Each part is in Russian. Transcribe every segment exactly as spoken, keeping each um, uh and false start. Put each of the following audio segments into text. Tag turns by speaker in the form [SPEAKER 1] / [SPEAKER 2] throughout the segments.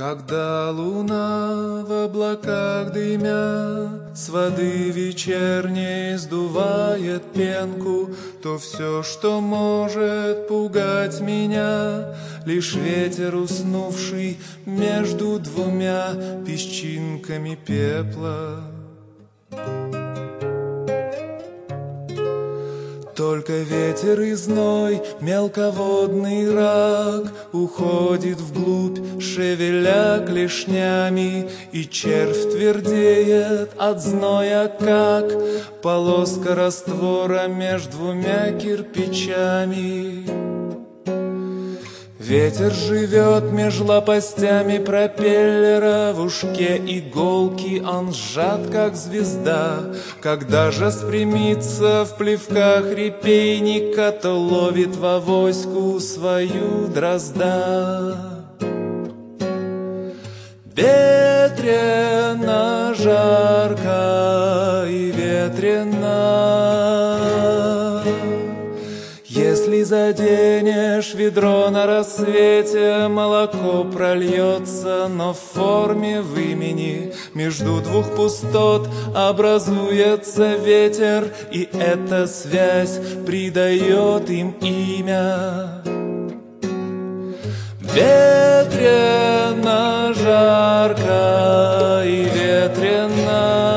[SPEAKER 1] Когда луна в облаках дымя с воды вечерней сдувает пенку, то все, что может пугать меня, лишь ветер, уснувший между двумя песчинками пепла. Только ветер и зной, мелководный рак уходит вглубь, шевеля клешнями, и червь твердеет от зноя, как полоска раствора между двумя кирпичами. Ветер живет меж лопастями пропеллера, в ушке иголки он сжат, как звезда. Когда же спрямится в плевках репейника, то ловит в авоську свою дрозда. Ветрено, жарко и ветрено. Если заденешь ведро на рассвете, молоко прольется, но в форме вымени между двух пустот образуется ветер, и эта связь придает им имя. Ветрено, жарко и ветрено.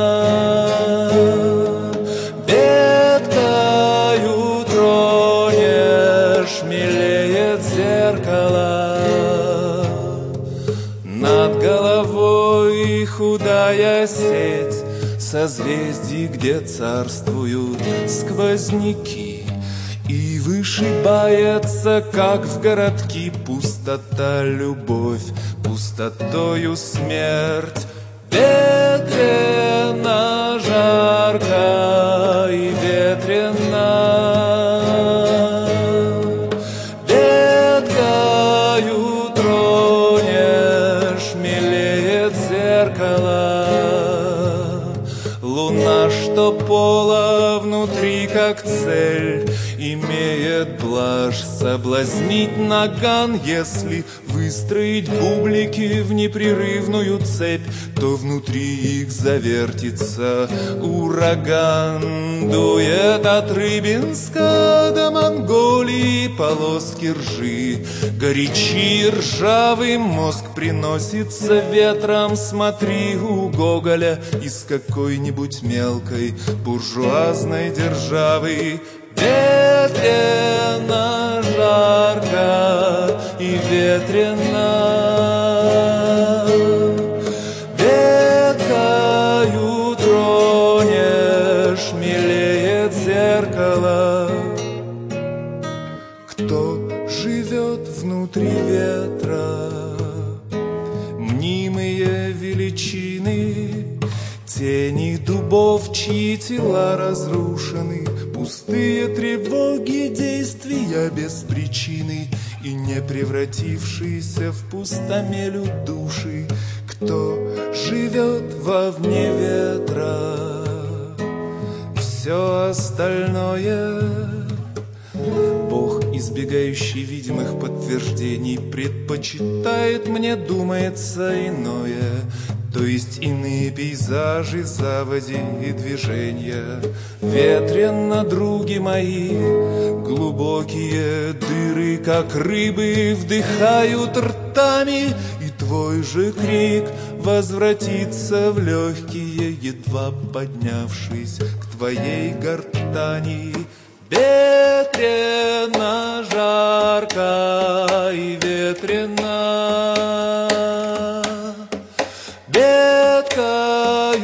[SPEAKER 1] Над головой худая сеть созвездий, где царствуют сквозняки, и вышибается, как в городки, пустота, любовь, пустотою смерть. Ветрено, жарко и ветрено. Луна, что пола внутри, как цель, имеет блажь соблазнить наган. Если выстроить бублики в непрерывную цепь, то внутри их завертится ураган. Дует от Рыбинска до Монголии полоски ржи, горячи ржавый мозг приносится ветром. Смотри у Гоголя из какой-нибудь мелкой буржуазной державы. Ветрено, жарко и ветрено. Веткою тронешь, мелеет зеркало. Кто живет внутри ветра? Мнимые величины, тени дубов, чьи тела разрушены, пустые тревоги, действия без причины и не превратившиеся в пустомелю души. Кто живет вовне ветра? Все остальное Бог, избегающий видимых подтверждений, предпочитает, мне думается, иное. То есть иные пейзажи, заводи и движения. Ветрено, други мои, глубокие дыры, как рыбы, вдыхают ртами, и твой же крик возвратится в легкие, едва поднявшись к твоей гортани. Ветрено, жарко и ветрено. Веткою